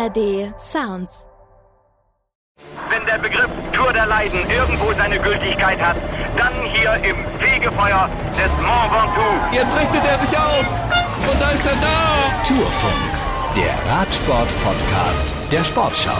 ARD Sounds. Wenn der Begriff Tour der Leiden irgendwo seine Gültigkeit hat, dann hier im Fegefeuer des Mont Ventoux. Jetzt richtet er sich auf und da ist er da. Tourfunk, der Radsport-Podcast der Sportschau.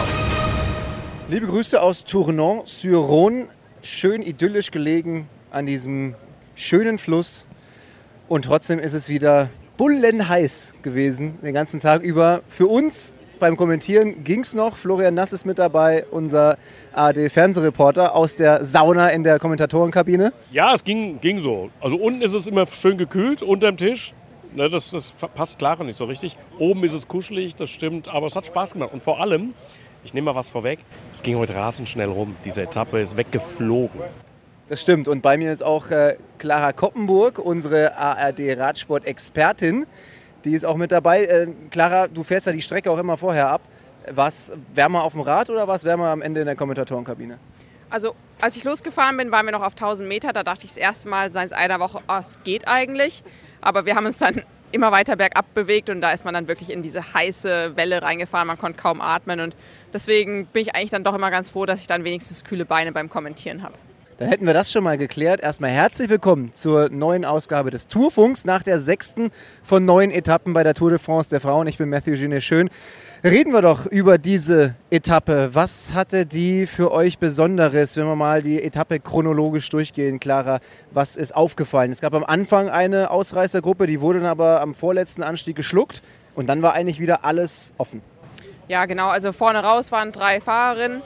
Liebe Grüße aus Tournon-sur-Rhône, schön idyllisch gelegen an diesem schönen Fluss. Und trotzdem ist es wieder bullenheiß gewesen, den ganzen Tag über. Für uns beim Kommentieren ging es noch. Florian Nass ist mit dabei, unser ARD-Fernsehreporter aus der Sauna in der Kommentatorenkabine. Ja, es ging so. Also unten ist es immer schön gekühlt, unterm Tisch. Ne, das passt Clara nicht so richtig. Oben ist es kuschelig, das stimmt, aber es hat Spaß gemacht. Und vor allem, ich nehme mal was vorweg, es ging heute rasend schnell rum. Diese Etappe ist weggeflogen. Das stimmt. Und bei mir ist auch Clara Koppenburg, unsere ARD-Radsport-Expertin. Die ist auch mit dabei. Clara, du fährst ja die Strecke auch immer vorher ab. Was wärmer auf dem Rad oder was wärmer am Ende in der Kommentatorenkabine? Also als ich losgefahren bin, waren wir noch auf 1000 Meter. Da dachte ich das erste Mal seit einer Woche, es geht eigentlich. Aber wir haben uns dann immer weiter bergab bewegt und da ist man dann wirklich in diese heiße Welle reingefahren. Man konnte kaum atmen und deswegen bin ich eigentlich dann doch immer ganz froh, dass ich dann wenigstens kühle Beine beim Kommentieren habe. Dann hätten wir das schon mal geklärt. Erstmal herzlich willkommen zur neuen Ausgabe des Tourfunks nach der 6. von 9 Etappen bei der Tour de France der Frauen. Ich bin Matthew Genet Schön. Reden wir doch über diese Etappe. Was hatte die für euch Besonderes, wenn wir mal die Etappe chronologisch durchgehen, Clara? Was ist aufgefallen? Es gab am Anfang eine Ausreißergruppe, die wurde dann aber am vorletzten Anstieg geschluckt und dann war eigentlich wieder alles offen. Ja, genau. Also vorne raus waren 3 Fahrerinnen.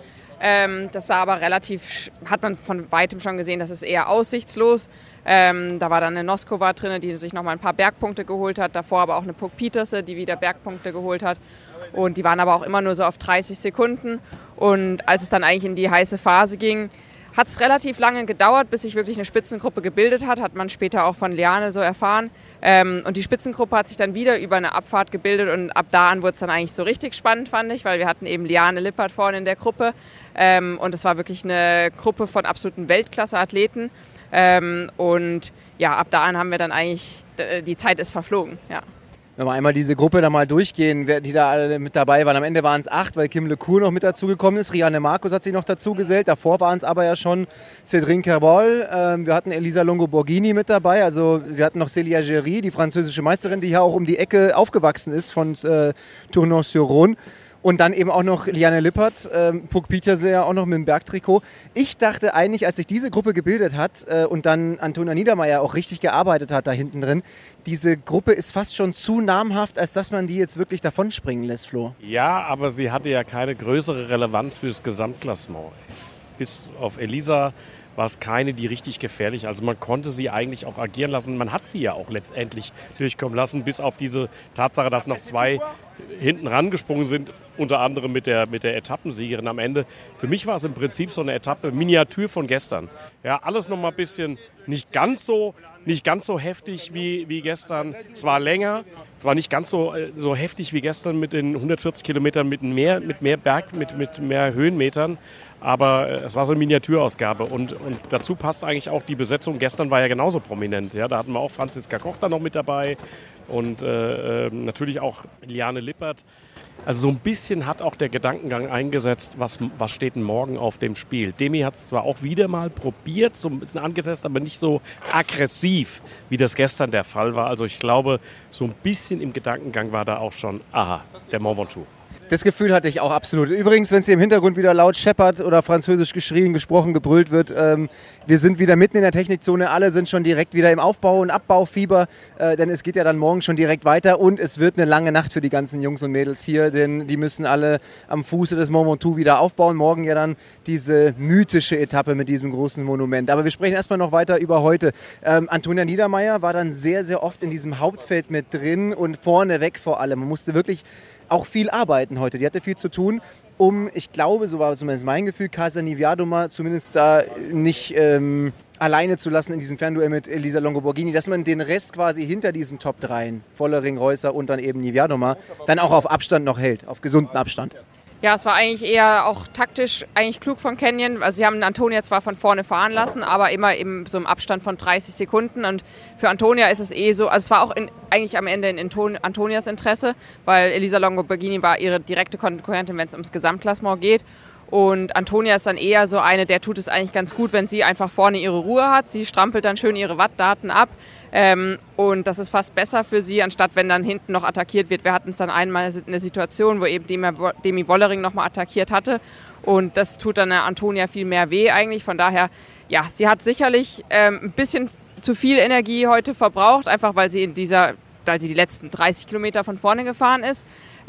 Das sah aber hat man von weitem schon gesehen, das ist eher aussichtslos. Da war dann eine Noskova drin, die sich nochmal ein paar Bergpunkte geholt hat. Davor aber auch eine Puck Pieterse, die wieder Bergpunkte geholt hat. Und die waren aber auch immer nur so auf 30 Sekunden. Und als es dann eigentlich in die heiße Phase ging, hat es relativ lange gedauert, bis sich wirklich eine Spitzengruppe gebildet hat man später auch von Liane so erfahren. Und die Spitzengruppe hat sich dann wieder über eine Abfahrt gebildet und ab da an wurde es dann eigentlich so richtig spannend, fand ich, weil wir hatten eben Liane Lippert vorne in der Gruppe und es war wirklich eine Gruppe von absoluten Weltklasse-Athleten und ja, ab da an haben wir dann eigentlich, die Zeit ist verflogen, ja. Wenn wir einmal diese Gruppe da mal durchgehen, die da alle mit dabei waren. Am Ende waren es 8, weil Kim LeCour noch mit dazugekommen ist. Rianne Marcus hat sich noch dazu gesellt. Davor waren es aber ja schon Cédric Kerbol. Wir hatten Elisa Longo-Borghini mit dabei. Also wir hatten noch Célia Géry, die französische Meisterin, die hier auch um die Ecke aufgewachsen ist von Tournon-sur-Rhône. Und dann eben auch noch Liane Lippert, Puck Pieterse ja auch noch mit dem Bergtrikot. Ich dachte eigentlich, als sich diese Gruppe gebildet hat und dann Antonia Niedermaier auch richtig gearbeitet hat da hinten drin, diese Gruppe ist fast schon zu namhaft, als dass man die jetzt wirklich davonspringen lässt, Flo. Ja, aber sie hatte ja keine größere Relevanz für das Gesamtklassement. Bis auf Elisa war es keine, die richtig gefährlich. Also man konnte sie eigentlich auch agieren lassen. Man hat sie ja auch letztendlich durchkommen lassen, bis auf diese Tatsache, dass noch 2 hinten rangesprungen sind, unter anderem mit der Etappensiegerin am Ende. Für mich war es im Prinzip so eine Etappe Miniatur von gestern. Ja, alles noch mal ein bisschen nicht ganz so heftig wie gestern. Es war länger, es war nicht ganz so heftig wie gestern mit den 140 Kilometern mit mehr Höhenmetern. Aber es war so eine Miniaturausgabe und dazu passt eigentlich auch die Besetzung. Gestern war ja genauso prominent. Ja, da hatten wir auch Franziska Koch da noch mit dabei und natürlich auch Liane Lippert. Also so ein bisschen hat auch der Gedankengang eingesetzt, was steht denn morgen auf dem Spiel. Demi hat es zwar auch wieder mal probiert, so ein bisschen angesetzt, aber nicht so aggressiv, wie das gestern der Fall war. Also ich glaube, so ein bisschen im Gedankengang war da auch schon, der Mont Ventoux. Das Gefühl hatte ich auch absolut. Übrigens, wenn es hier im Hintergrund wieder laut scheppert oder französisch geschrien, gesprochen, gebrüllt wird, wir sind wieder mitten in der Technikzone. Alle sind schon direkt wieder im Aufbau- und Abbaufieber, denn es geht ja dann morgen schon direkt weiter und es wird eine lange Nacht für die ganzen Jungs und Mädels hier, denn die müssen alle am Fuße des Mont Ventoux wieder aufbauen. Morgen ja dann diese mythische Etappe mit diesem großen Monument. Aber wir sprechen erstmal noch weiter über heute. Antonia Niedermaier war dann sehr, sehr oft in diesem Hauptfeld mit drin und vorne weg vor allem. Man musste wirklich auch viel arbeiten heute. Die hatte viel zu tun, ich glaube, so war zumindest mein Gefühl, Casa Niewiadoma zumindest da nicht alleine zu lassen in diesem Fernduell mit Elisa Longo-Borghini, dass man den Rest quasi hinter diesen Top 3, Vollering, Reusser und dann eben Niewiadoma, dann auch auf Abstand noch hält, auf gesunden Abstand. Ja, es war eigentlich eher auch taktisch eigentlich klug von Canyon. Also sie haben Antonia zwar von vorne fahren lassen, aber immer eben so im Abstand von 30 Sekunden. Und für Antonia ist es so, also es war auch eigentlich am Ende in Antonias Interesse, weil Elisa Longo-Borghini war ihre direkte Konkurrentin, wenn es ums Gesamtklassement geht. Und Antonia ist dann eher so eine, der tut es eigentlich ganz gut, wenn sie einfach vorne ihre Ruhe hat. Sie strampelt dann schön ihre Wattdaten ab. Und das ist fast besser für sie, anstatt wenn dann hinten noch attackiert wird. Wir hatten es dann einmal eine Situation, wo eben Demi Wollering nochmal attackiert hatte. Und das tut dann der Antonia viel mehr weh eigentlich. Von daher, ja, sie hat sicherlich ein bisschen zu viel Energie heute verbraucht, einfach weil sie die letzten 30 Kilometer von vorne gefahren ist.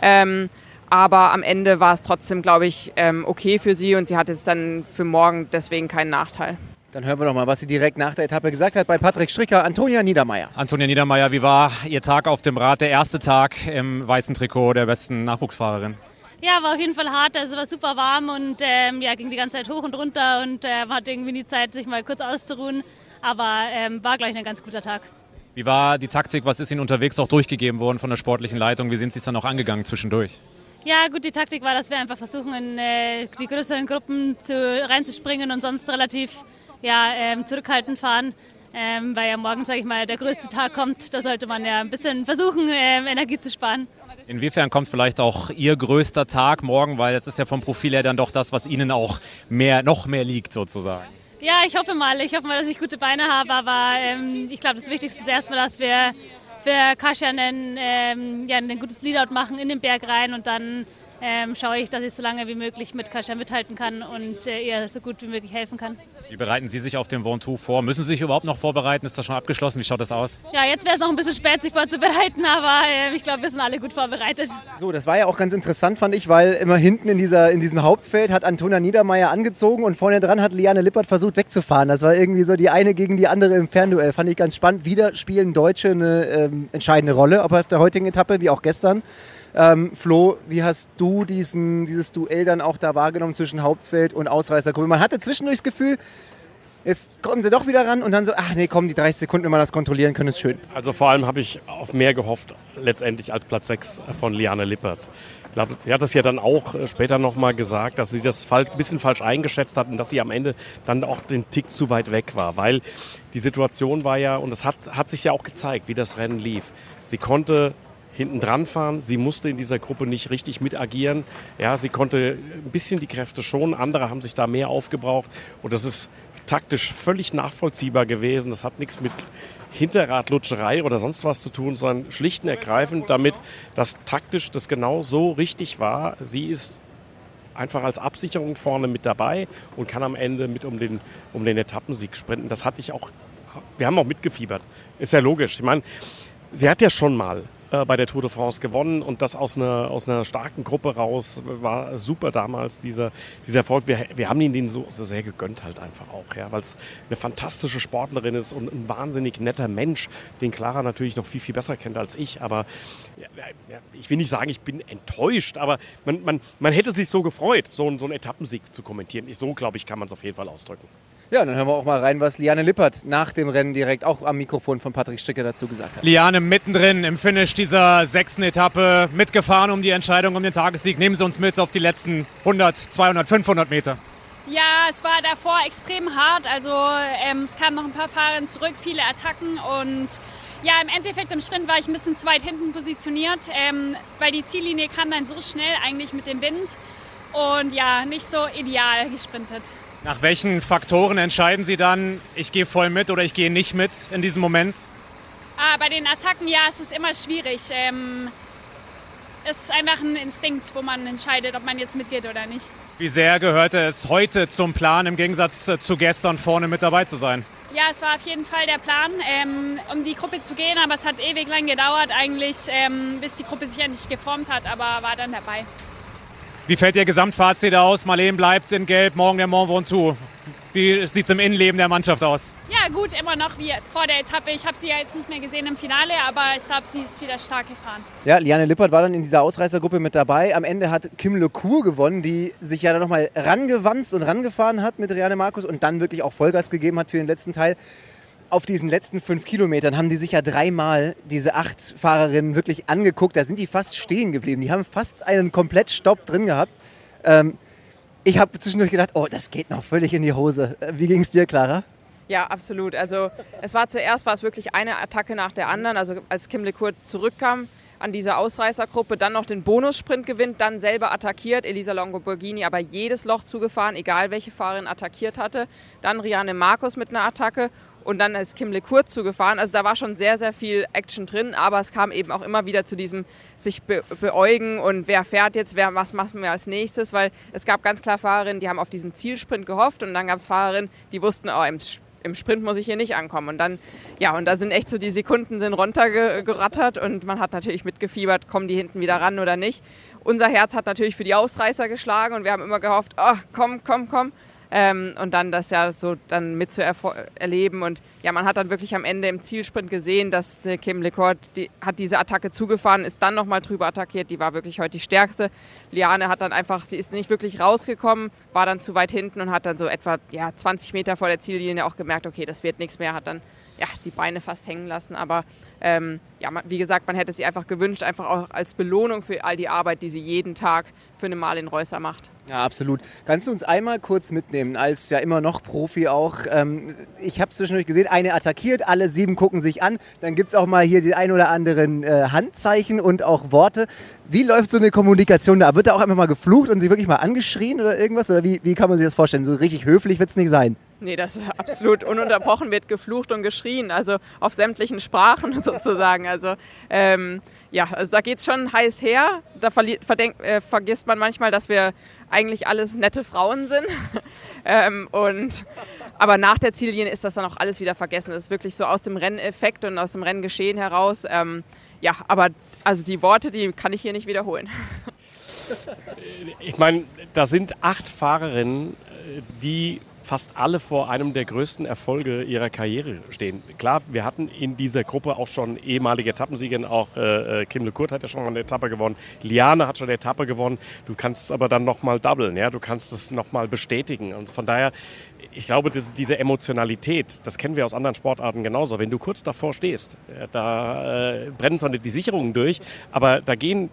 Aber am Ende war es trotzdem, glaube ich, okay für sie und sie hat jetzt dann für morgen deswegen keinen Nachteil. Dann hören wir noch mal, was sie direkt nach der Etappe gesagt hat bei Patrick Stricker. Antonia Niedermeier. Antonia Niedermeier, wie war Ihr Tag auf dem Rad, der erste Tag im weißen Trikot der besten Nachwuchsfahrerin? Ja, war auf jeden Fall hart, also war super warm und ging die ganze Zeit hoch und runter und man hatte irgendwie die Zeit, sich mal kurz auszuruhen. Aber war gleich ein ganz guter Tag. Wie war die Taktik? Was ist Ihnen unterwegs auch durchgegeben worden von der sportlichen Leitung? Wie sind Sie es dann auch angegangen zwischendurch? Ja, gut, die Taktik war, dass wir einfach versuchen, in die größeren Gruppen reinzuspringen und sonst relativ zurückhaltend fahren. Weil ja morgen, sage ich mal, der größte Tag kommt. Da sollte man ja ein bisschen versuchen, Energie zu sparen. Inwiefern kommt vielleicht auch Ihr größter Tag morgen? Weil das ist ja vom Profil her dann doch das, was Ihnen auch noch mehr liegt sozusagen. Ja, ich hoffe mal, dass ich gute Beine habe. Aber ich glaube, das Wichtigste ist erstmal, dass wir für Kasia ein gutes Leadout machen in den Berg rein und dann schaue ich, dass ich so lange wie möglich mit Kasia mithalten kann und ihr so gut wie möglich helfen kann. Wie bereiten Sie sich auf den Ventoux vor? Müssen Sie sich überhaupt noch vorbereiten? Ist das schon abgeschlossen? Wie schaut das aus? Ja, jetzt wäre es noch ein bisschen spät, sich vorzubereiten, aber ich glaube, wir sind alle gut vorbereitet. So, das war ja auch ganz interessant, fand ich, weil immer hinten in diesem Hauptfeld hat Antonia Niedermeier angezogen und vorne dran hat Liane Lippert versucht wegzufahren. Das war irgendwie so die eine gegen die andere im Fernduell. Fand ich ganz spannend. Wieder spielen Deutsche eine entscheidende Rolle, ob auf der heutigen Etappe wie auch gestern. Flo, wie hast du dieses Duell dann auch da wahrgenommen zwischen Hauptfeld und Ausreißergruppe? Man hatte zwischendurch das Gefühl, jetzt kommen sie doch wieder ran und dann so, ach nee, komm, die 30 Sekunden, wenn wir das kontrollieren können, ist schön. Also vor allem habe ich auf mehr gehofft, letztendlich als Platz 6 von Liane Lippert. Ich glaube, sie hat es ja dann auch später nochmal gesagt, dass sie das ein bisschen falsch eingeschätzt hat und dass sie am Ende dann auch den Tick zu weit weg war. Weil die Situation war ja, und es hat sich ja auch gezeigt, wie das Rennen lief. Sie konnte hinten dran fahren. Sie musste in dieser Gruppe nicht richtig mit agieren. Ja, sie konnte ein bisschen die Kräfte schonen. Andere haben sich da mehr aufgebraucht. Und das ist taktisch völlig nachvollziehbar gewesen. Das hat nichts mit Hinterradlutscherei oder sonst was zu tun, sondern schlicht und ergreifend damit, dass taktisch das genau so richtig war. Sie ist einfach als Absicherung vorne mit dabei und kann am Ende mit um den Etappensieg sprinten. Das hatte ich auch. Wir haben auch mitgefiebert. Ist ja logisch. Ich meine, sie hat ja schon mal bei der Tour de France gewonnen und das aus einer starken Gruppe raus war super damals, dieser Erfolg. Wir haben ihn den so sehr gegönnt halt einfach auch, ja, weil es eine fantastische Sportlerin ist und ein wahnsinnig netter Mensch, den Clara natürlich noch viel, viel besser kennt als ich, aber ich will nicht sagen, ich bin enttäuscht, aber man hätte sich so gefreut, so einen Etappensieg zu kommentieren. So, glaube ich, kann man es auf jeden Fall ausdrücken. Ja, dann hören wir auch mal rein, was Liane Lippert nach dem Rennen direkt auch am Mikrofon von Patrick Stricker dazu gesagt hat. Liane mittendrin im Finish dieser 6. Etappe, mitgefahren um die Entscheidung um den Tagessieg. Nehmen Sie uns mit auf die letzten 100, 200, 500 Meter. Ja, es war davor extrem hart. Also es kamen noch ein paar Fahrer zurück, viele Attacken und ja, im Endeffekt im Sprint war ich ein bisschen zu weit hinten positioniert, weil die Ziellinie kam dann so schnell eigentlich mit dem Wind und ja, nicht so ideal gesprintet. Nach welchen Faktoren entscheiden Sie dann, ich gehe voll mit oder ich gehe nicht mit in diesem Moment? Bei den Attacken, ja, es ist immer schwierig. Es ist einfach ein Instinkt, wo man entscheidet, ob man jetzt mitgeht oder nicht. Wie sehr gehörte es heute zum Plan, im Gegensatz zu gestern vorne mit dabei zu sein? Ja, es war auf jeden Fall der Plan, um die Gruppe zu gehen, aber es hat ewig lang gedauert eigentlich, bis die Gruppe sich endlich geformt hat, aber war dann dabei. Wie fällt Ihr Gesamtfazit aus? Marleen bleibt in Gelb, morgen der Mont Ventoux. Wie sieht es im Innenleben der Mannschaft aus? Ja gut, immer noch wie vor der Etappe. Ich habe sie ja jetzt nicht mehr gesehen im Finale, aber ich glaube, sie ist wieder stark gefahren. Ja, Liane Lippert war dann in dieser Ausreißergruppe mit dabei. Am Ende hat Kim LeCour gewonnen, die sich ja dann nochmal rangewanzt und rangefahren hat mit Reanne Markus und dann wirklich auch Vollgas gegeben hat für den letzten Teil. Auf diesen letzten 5 Kilometern haben die sich ja 3-mal diese 8 Fahrerinnen wirklich angeguckt. Da sind die fast stehen geblieben. Die haben fast einen Komplettstopp drin gehabt. Ich habe zwischendurch gedacht, oh, das geht noch völlig in die Hose. Wie ging es dir, Clara? Ja, absolut. Also zuerst war es wirklich eine Attacke nach der anderen. Also als Kim LeCourt zurückkam an diese Ausreißergruppe, dann noch den Bonussprint gewinnt, dann selber attackiert, Elisa Longo-Borghini aber jedes Loch zugefahren, egal welche Fahrerin attackiert hatte. Dann Rianne Marcus mit einer Attacke und dann ist Kim LeCourt zugefahren. Also da war schon sehr, sehr viel Action drin, aber es kam eben auch immer wieder zu diesem sich beäugen und wer fährt jetzt, was machen wir als nächstes, weil es gab ganz klar Fahrerinnen, die haben auf diesen Zielsprint gehofft und dann gab es Fahrerinnen, die wussten, im Sprint muss ich hier nicht ankommen. Und dann, und da sind echt so die Sekunden sind runtergerattert und man hat natürlich mitgefiebert, kommen die hinten wieder ran oder nicht. Unser Herz hat natürlich für die Ausreißer geschlagen und wir haben immer gehofft, komm. Und dann das ja so dann mitzuerleben. Und ja, man hat dann wirklich am Ende im Zielsprint gesehen, dass Kim LeCourt, die hat diese Attacke zugefahren, ist dann nochmal drüber attackiert. Die war wirklich heute die stärkste. Liane hat dann einfach, sie ist nicht wirklich rausgekommen, war dann zu weit hinten und hat dann so etwa 20 Meter vor der Ziellinie auch gemerkt, okay, das wird nichts mehr, hat dann die Beine fast hängen lassen. Aber wie gesagt, man hätte sie einfach gewünscht, einfach auch als Belohnung für all die Arbeit, die sie jeden Tag für eine Marlin Reusser macht. Ja, absolut. Kannst du uns einmal kurz mitnehmen, als ja immer noch Profi auch? Ich habe zwischendurch gesehen, eine attackiert, alle 7 gucken sich an. Dann gibt es auch mal hier die ein oder anderen Handzeichen und auch Worte. Wie läuft so eine Kommunikation da? Wird da auch einfach mal geflucht und sie wirklich mal angeschrien oder irgendwas? Oder wie kann man sich das vorstellen? So richtig höflich wird es nicht sein. Nee, das ist absolut ununterbrochen, wird geflucht und geschrien, also auf sämtlichen Sprachen sozusagen. Also also da geht es schon heiß her. Da vergisst man manchmal, dass wir eigentlich alles nette Frauen sind. Aber nach der Ziellinie ist das dann auch alles wieder vergessen. Das ist wirklich so aus dem Renneffekt und aus dem Renngeschehen heraus. Aber also die Worte, die kann ich hier nicht wiederholen. Ich meine, da sind 8 Fahrerinnen, die fast alle vor einem der größten Erfolge ihrer Karriere stehen. Klar, wir hatten in dieser Gruppe auch schon ehemalige Etappensiegerin, auch Kim LeCourt hat ja schon mal eine Etappe gewonnen, Liane hat schon eine Etappe gewonnen, du kannst es aber dann nochmal doublen, ja? Du kannst es nochmal bestätigen und von daher, ich glaube, diese Emotionalität, das kennen wir aus anderen Sportarten genauso, wenn du kurz davor stehst, da brennen zwar nicht die Sicherungen durch, aber da gehen,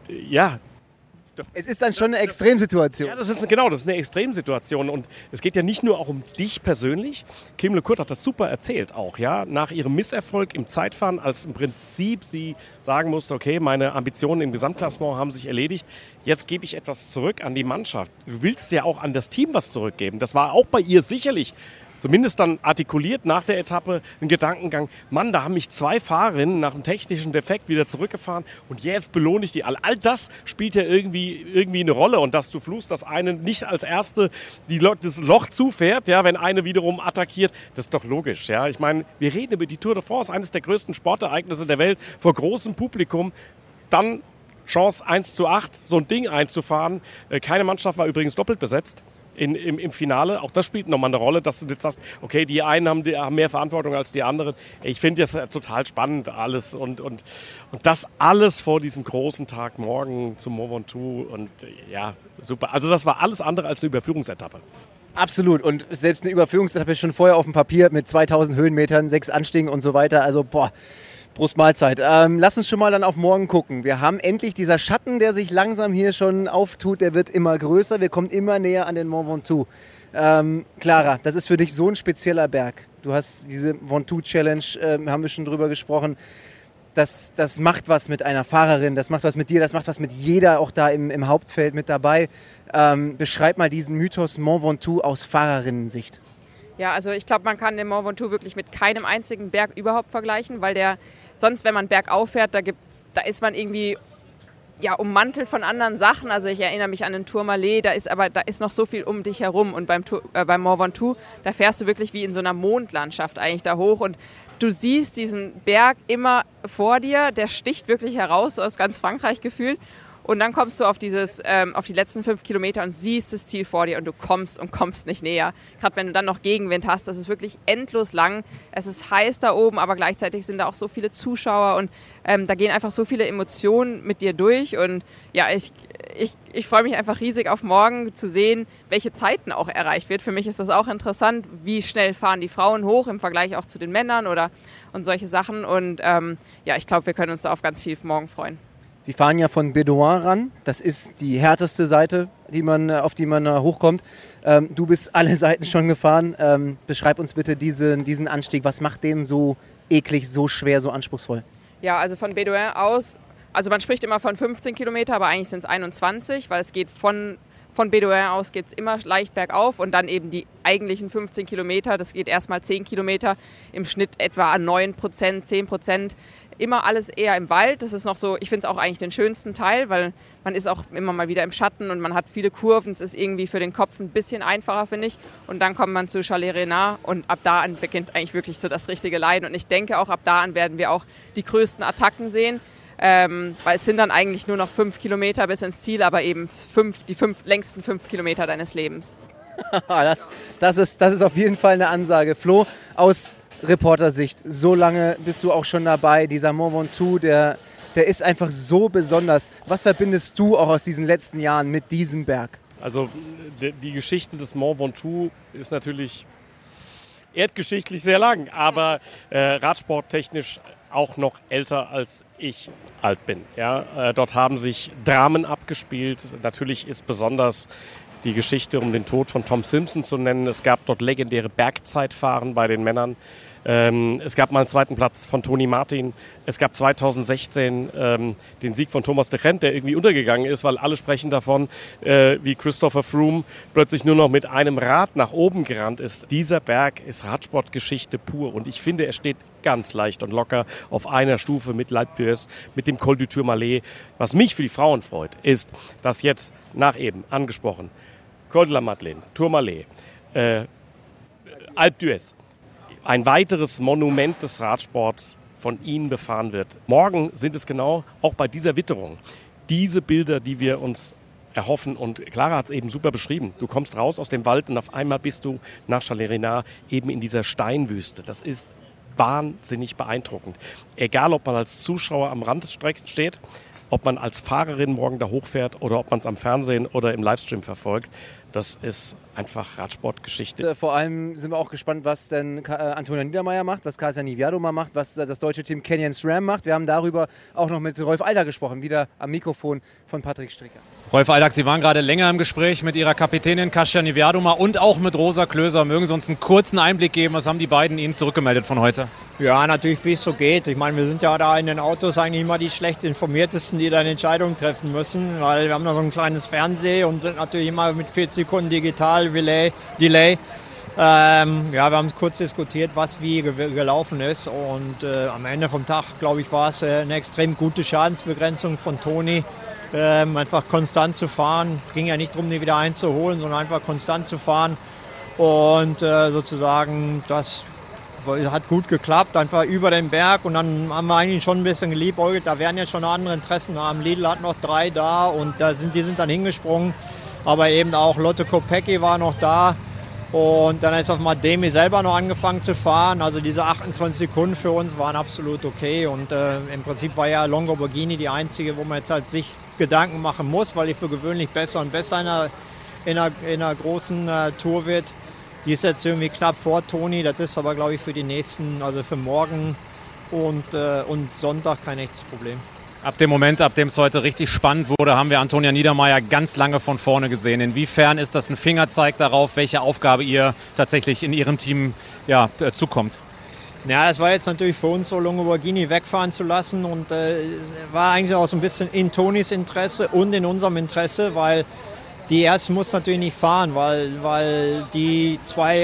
es ist dann schon eine Extremsituation. Ja, das ist eine Extremsituation und es geht ja nicht nur auch um dich persönlich. Kim LeCourt hat das super erzählt auch, ja, nach ihrem Misserfolg im Zeitfahren, als im Prinzip sie sagen musste, okay, meine Ambitionen im Gesamtklassement haben sich erledigt, jetzt gebe ich etwas zurück an die Mannschaft. Du willst ja auch an das Team was zurückgeben. Das war auch bei ihr sicherlich zumindest dann artikuliert nach der Etappe ein Gedankengang, Mann, da haben mich 2 Fahrerinnen nach einem technischen Defekt wieder zurückgefahren und jetzt belohne ich die alle. All das spielt ja irgendwie eine Rolle und dass du fluchst, dass eine nicht als Erste das Loch zufährt, ja, wenn eine wiederum attackiert, das ist doch logisch. Ja. Ich meine, wir reden über die Tour de France, eines der größten Sportereignisse der Welt, vor großem Publikum, dann Chance 1:8, so ein Ding einzufahren. Keine Mannschaft war übrigens doppelt besetzt. Im Finale, auch das spielt nochmal eine Rolle, dass du jetzt sagst, okay, die einen haben mehr Verantwortung als die anderen. Ich finde das total spannend alles und das alles vor diesem großen Tag morgen zum Mont Ventoux und super. Also das war alles andere als eine Überführungsetappe. Absolut und selbst eine Überführungsetappe schon vorher auf dem Papier mit 2000 Höhenmetern, 6 Anstiegen und so weiter, also Prost Mahlzeit. Lass uns schon mal dann auf morgen gucken. Wir haben endlich dieser Schatten, der sich langsam hier schon auftut, der wird immer größer. Wir kommen immer näher an den Mont Ventoux. Clara, das ist für dich so ein spezieller Berg. Du hast diese Ventoux Challenge, haben wir schon drüber gesprochen. Das macht was mit einer Fahrerin, das macht was mit dir, das macht was mit jeder auch da im Hauptfeld mit dabei. Beschreib mal diesen Mythos Mont Ventoux aus Fahrerinnensicht. Ja, also ich glaube, man kann den Mont Ventoux wirklich mit keinem einzigen Berg überhaupt vergleichen, weil sonst, wenn man bergauf fährt, da ist man irgendwie ummantelt von anderen Sachen. Also ich erinnere mich an den Tourmalet, da ist noch so viel um dich herum. Und beim Mont Ventoux, da fährst du wirklich wie in so einer Mondlandschaft eigentlich da hoch und du siehst diesen Berg immer vor dir, der sticht wirklich heraus, so aus ganz Frankreich gefühlt. Und dann kommst du auf die letzten 5 Kilometer und siehst das Ziel vor dir und du kommst nicht näher. Gerade wenn du dann noch Gegenwind hast, das ist wirklich endlos lang. Es ist heiß da oben, aber gleichzeitig sind da auch so viele Zuschauer und da gehen einfach so viele Emotionen mit dir durch. Und ja, ich freue mich einfach riesig auf morgen zu sehen, welche Zeiten auch erreicht wird. Für mich ist das auch interessant, wie schnell fahren die Frauen hoch im Vergleich auch zu den Männern und solche Sachen. Und ich glaube, wir können uns da auf ganz viel morgen freuen. Die fahren ja von Bédoin ran. Das ist die härteste Seite, auf die man hochkommt. Du bist alle Seiten schon gefahren. Beschreib uns bitte diesen Anstieg. Was macht den so eklig, so schwer, so anspruchsvoll? Ja, also von Bédoin aus, also man spricht immer von 15 Kilometer, aber eigentlich sind es 21, weil es geht von Bédoin aus geht es immer leicht bergauf und dann eben die eigentlichen 15 Kilometer, das geht erstmal 10 Kilometer, im Schnitt etwa an 9%, 10%. Immer alles eher im Wald. Das ist noch so, ich finde es auch eigentlich den schönsten Teil, weil man ist auch immer mal wieder im Schatten und man hat viele Kurven. Es ist irgendwie für den Kopf ein bisschen einfacher, finde ich. Und dann kommt man zu Chalais-Renard und ab da an beginnt eigentlich wirklich so das richtige Leiden. Und ich denke auch, ab da an werden wir auch die größten Attacken sehen. Weil es sind dann eigentlich nur noch 5 Kilometer bis ins Ziel, aber eben die längsten 5 Kilometer deines Lebens. das ist auf jeden Fall eine Ansage. Flo, aus Reportersicht, so lange bist du auch schon dabei. Dieser Mont Ventoux, der ist einfach so besonders. Was verbindest du auch aus diesen letzten Jahren mit diesem Berg? Also die Geschichte des Mont Ventoux ist natürlich erdgeschichtlich sehr lang, aber radsporttechnisch auch noch älter als ich alt bin. Ja? Dort haben sich Dramen abgespielt. Natürlich ist besonders die Geschichte um den Tod von Tom Simpson zu nennen. Es gab dort legendäre Bergzeitfahren bei den Männern. Es gab mal einen zweiten Platz von Tony Martin. Es gab 2016 den Sieg von Thomas de Gendt, der irgendwie untergegangen ist, weil alle sprechen davon, wie Christopher Froome plötzlich nur noch mit einem Rad nach oben gerannt ist. Dieser Berg ist Radsportgeschichte pur und ich finde, er steht ganz leicht und locker auf einer Stufe mit L'Alpe d'Huez, mit dem Col du Tourmalet. Was mich für die Frauen freut, ist, dass jetzt nach eben angesprochen Col de la Madeleine, Tourmalet, Alpe d'Huez, ein weiteres Monument des Radsports von ihnen befahren wird. Morgen sind es genau, auch bei dieser Witterung, diese Bilder, die wir uns erhoffen. Und Clara hat es eben super beschrieben. Du kommst raus aus dem Wald und auf einmal bist du nach Chalais-Renard eben in dieser Steinwüste. Das ist wahnsinnig beeindruckend. Egal, ob man als Zuschauer am Rand steht, ob man als Fahrerin morgen da hochfährt oder ob man es am Fernsehen oder im Livestream verfolgt. Das ist einfach Radsportgeschichte. Vor allem sind wir auch gespannt, was denn Antonia Niedermaier macht, was Kasia Niewiadoma macht, was das deutsche Team Canyon SRAM macht. Wir haben darüber auch noch mit Rolf Aldag gesprochen, wieder am Mikrofon von Patrick Stricker. Rolf Aldag, Sie waren gerade länger im Gespräch mit Ihrer Kapitänin Kasia Niewiadoma und auch mit Rosa Klöser. Mögen Sie uns einen kurzen Einblick geben, was haben die beiden Ihnen zurückgemeldet von heute? Ja, natürlich, wie es so geht. Ich meine, wir sind ja da in den Autos eigentlich immer die schlecht informiertesten, die dann Entscheidungen treffen müssen, weil wir haben da so ein kleines Fernseh und sind natürlich immer mit 40 Sekunden digital Delay. Ja, wir haben kurz diskutiert, was wie gelaufen ist und am Ende vom Tag, glaube ich, war es eine extrem gute Schadensbegrenzung von Toni. Einfach konstant zu fahren. Es ging ja nicht darum, die wieder einzuholen, sondern einfach konstant zu fahren. Und sozusagen, das hat gut geklappt, einfach über den Berg. Und dann haben wir eigentlich schon ein bisschen geliebäugelt. Da wären ja schon andere Interessen haben. Lidl hat noch 3 da und die sind dann hingesprungen. Aber eben auch Lotte Kopecky war noch da. Und dann ist auf mal Demi selber noch angefangen zu fahren. Also diese 28 Sekunden für uns waren absolut okay. Und im Prinzip war ja Longo Borghini die einzige, wo man jetzt halt sich Gedanken machen muss, weil die für gewöhnlich besser und besser in einer großen Tour wird. Die ist jetzt irgendwie knapp vor Toni. Das ist aber, glaube ich, für die nächsten, also für morgen und Sonntag kein echtes Problem. Ab dem Moment, ab dem es heute richtig spannend wurde, haben wir Antonia Niedermaier ganz lange von vorne gesehen. Inwiefern ist das ein Fingerzeig darauf, welche Aufgabe ihr tatsächlich in Ihrem Team zukommt? Ja, das war jetzt natürlich für uns so, Longo Borghini wegfahren zu lassen und war eigentlich auch so ein bisschen in Tonis Interesse und in unserem Interesse, weil die erste muss natürlich nicht fahren, weil die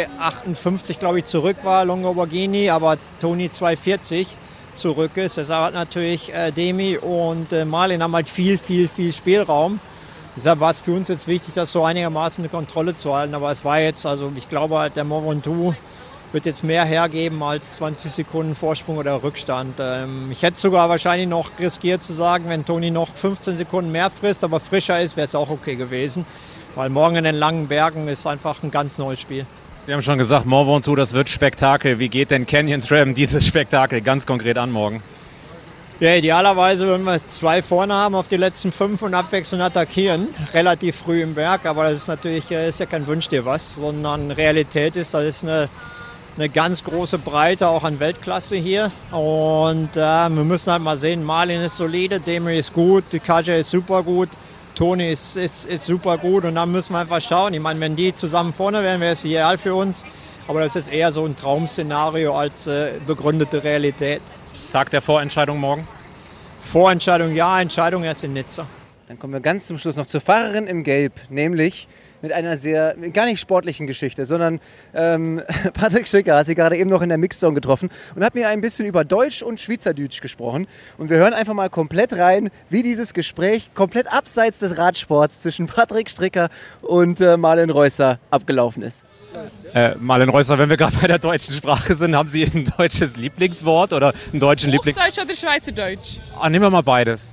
2,58 glaube ich zurück war, Longo Borghini, aber Toni 2,40 zurück ist. Deshalb hat natürlich Demi und Marlin haben halt viel Spielraum. Deshalb war es für uns jetzt wichtig, das so einigermaßen eine Kontrolle zu halten. Aber es war jetzt, also ich glaube halt, der Mont Ventoux wird jetzt mehr hergeben als 20 Sekunden Vorsprung oder Rückstand. Ich hätte sogar wahrscheinlich noch riskiert zu sagen, wenn Toni noch 15 Sekunden mehr frisst, aber frischer ist, wäre es auch okay gewesen. Weil morgen in den langen Bergen ist einfach ein ganz neues Spiel. Sie haben schon gesagt, Mont Ventoux, das wird Spektakel. Wie geht denn Canyon SRAM dieses Spektakel ganz konkret an morgen? Ja, idealerweise würden wir 2 vorne haben auf die letzten 5 und abwechselnd attackieren. Relativ früh im Berg, aber das ist natürlich ist ja kein Wünsch dir was, sondern Realität ist, das ist eine eine ganz große Breite auch an Weltklasse hier. Und wir müssen halt mal sehen, Marlin ist solide, Demir ist gut, Kasia ist super gut, Toni ist super gut. Und dann müssen wir einfach schauen. Ich meine, wenn die zusammen vorne wären, wäre es ideal für uns. Aber das ist eher so ein Traum-Szenario als begründete Realität. Tag der Vorentscheidung morgen? Vorentscheidung ja, Entscheidung erst in Nizza. Dann kommen wir ganz zum Schluss noch zur Fahrerin in Gelb, nämlich mit einer sehr, gar nicht sportlichen Geschichte, sondern Patrick Stricker hat sie gerade eben noch in der Mixzone getroffen und hat mir ein bisschen über Deutsch und Schweizerdeutsch gesprochen. Und wir hören einfach mal komplett rein, wie dieses Gespräch komplett abseits des Radsports zwischen Patrick Stricker und Marlen Reusser abgelaufen ist. Marlen Reusser, wenn wir gerade bei der deutschen Sprache sind, haben Sie ein deutsches Lieblingswort oder einen deutschen Lieblings... Hochdeutsch oder Schweizerdeutsch? Nehmen wir mal beides.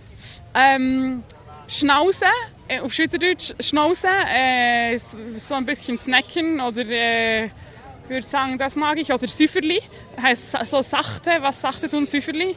Schnauze, auf Schweizerdeutsch Schnauze, so ein bisschen snacken oder ich würde sagen, das mag ich. Oder Süfferli, heißt so sachte, was sachte tun Süfferli.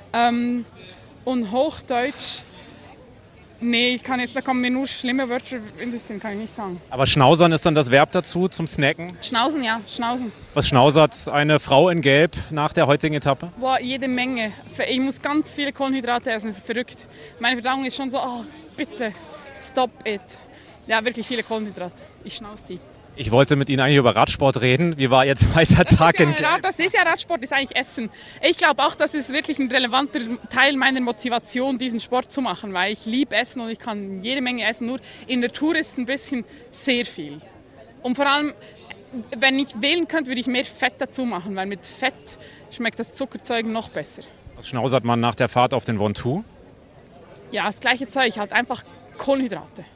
Und Hochdeutsch, nee, da kommen mir nur schlimme Wörter in den Sinn, kann ich nicht sagen. Aber Schnausern ist dann das Verb dazu zum Snacken? Schnauzen, ja, Schnauzen. Was schnausert eine Frau in Gelb nach der heutigen Etappe? Boah, jede Menge. Ich muss ganz viele Kohlenhydrate essen, das ist verrückt. Meine Verdauung ist schon so, oh, bitte, stop it. Ja, wirklich viele Kohlenhydrate. Ich schnauz die. Ich wollte mit Ihnen eigentlich über Radsport reden. Wie war Ihr zweiter Tag in Gelb? Das ist ja Radsport, ist eigentlich Essen. Ich glaube auch, das ist wirklich ein relevanter Teil meiner Motivation, diesen Sport zu machen, weil ich liebe Essen und ich kann jede Menge essen. Nur in der Tour ist es ein bisschen sehr viel. Und vor allem, wenn ich wählen könnte, würde ich mehr Fett dazu machen, weil mit Fett schmeckt das Zuckerzeug noch besser. Was schnausert man nach der Fahrt auf den Ventoux? Ja, das gleiche Zeug, halt einfach Kohlenhydrate.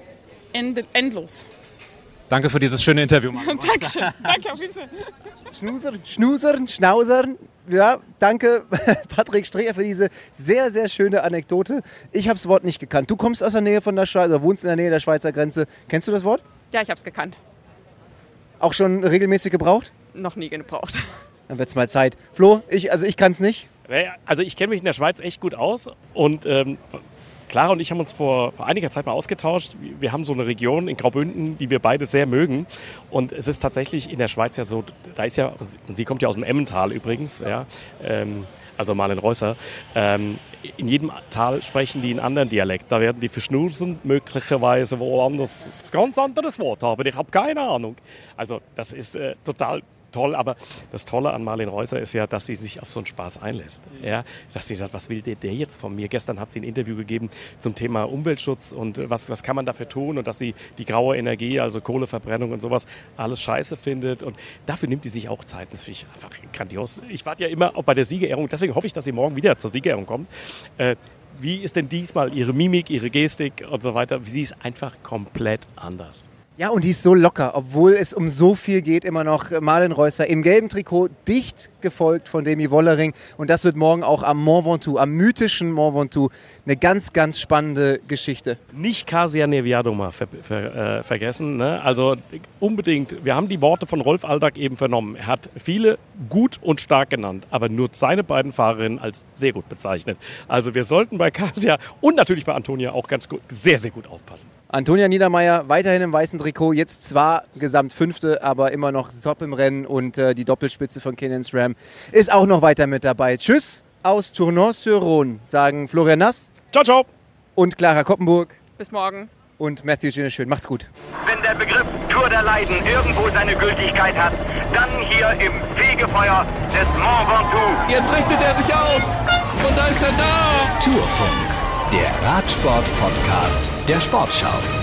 Endlos. Danke für dieses schöne Interview. Dankeschön. Danke, auf Wiedersehen. Schnausern. Ja, danke Patrick Stricker für diese sehr, sehr schöne Anekdote. Ich habe das Wort nicht gekannt. Du kommst aus der Nähe von der Schweiz oder wohnst in der Nähe der Schweizer Grenze. Kennst du das Wort? Ja, ich habe es gekannt. Auch schon regelmäßig gebraucht? Noch nie gebraucht. Dann wird es mal Zeit. Flo, ich kann es nicht. Also ich kenne mich in der Schweiz echt gut aus und Clara und ich haben uns vor einiger Zeit mal ausgetauscht. Wir haben so eine Region in Graubünden, die wir beide sehr mögen. Und es ist tatsächlich in der Schweiz ja so, da ist ja, und sie kommt ja aus dem Emmental übrigens, ja, also Marlen Reusser, in jedem Tal sprechen die einen anderen Dialekt. Da werden die für Schnusen möglicherweise wohl ein ganz anderes Wort haben. Ich habe keine Ahnung. Also das ist total toll, aber das Tolle an Marlen Reusser ist ja, dass sie sich auf so einen Spaß einlässt. Ja? Dass sie sagt, was will der jetzt von mir? Gestern hat sie ein Interview gegeben zum Thema Umweltschutz und was kann man dafür tun und dass sie die graue Energie, also Kohleverbrennung und sowas, alles scheiße findet und dafür nimmt sie sich auch Zeit. Das finde ich einfach grandios. Ich warte ja immer auch bei der Siegerehrung, deswegen hoffe ich, dass sie morgen wieder zur Siegerehrung kommt. Wie ist denn diesmal ihre Mimik, ihre Gestik und so weiter? Sie ist einfach komplett anders. Ja, und die ist so locker, obwohl es um so viel geht, immer noch Marlen Reusser im gelben Trikot, dicht gefolgt von Demi Wollering. Und das wird morgen auch am Mont Ventoux, am mythischen Mont Ventoux, eine ganz, ganz spannende Geschichte. Nicht Kasia Neviado mal vergessen. Ne? Also unbedingt, wir haben die Worte von Rolf Aldag eben vernommen. Er hat viele gut und stark genannt, aber nur seine beiden Fahrerinnen als sehr gut bezeichnet. Also wir sollten bei Kasia und natürlich bei Antonia auch ganz gut, sehr, sehr gut aufpassen. Antonia Niedermaier weiterhin im weißen Trikot, jetzt zwar gesamt Fünfte, aber immer noch top im Rennen und die Doppelspitze von Kenan SRAM ist auch noch weiter mit dabei. Tschüss aus Tournon-sur-Rhône, sagen Florian Nass. Ciao, ciao. Und Clara Koppenburg. Bis morgen. Und Matthew Ginneschön. Macht's gut. Wenn der Begriff Tour der Leiden irgendwo seine Gültigkeit hat, dann hier im Fegefeuer des Mont Ventoux. Jetzt richtet er sich auf und da ist er da. Tourfunk, der Radsport-Podcast der Sportschau.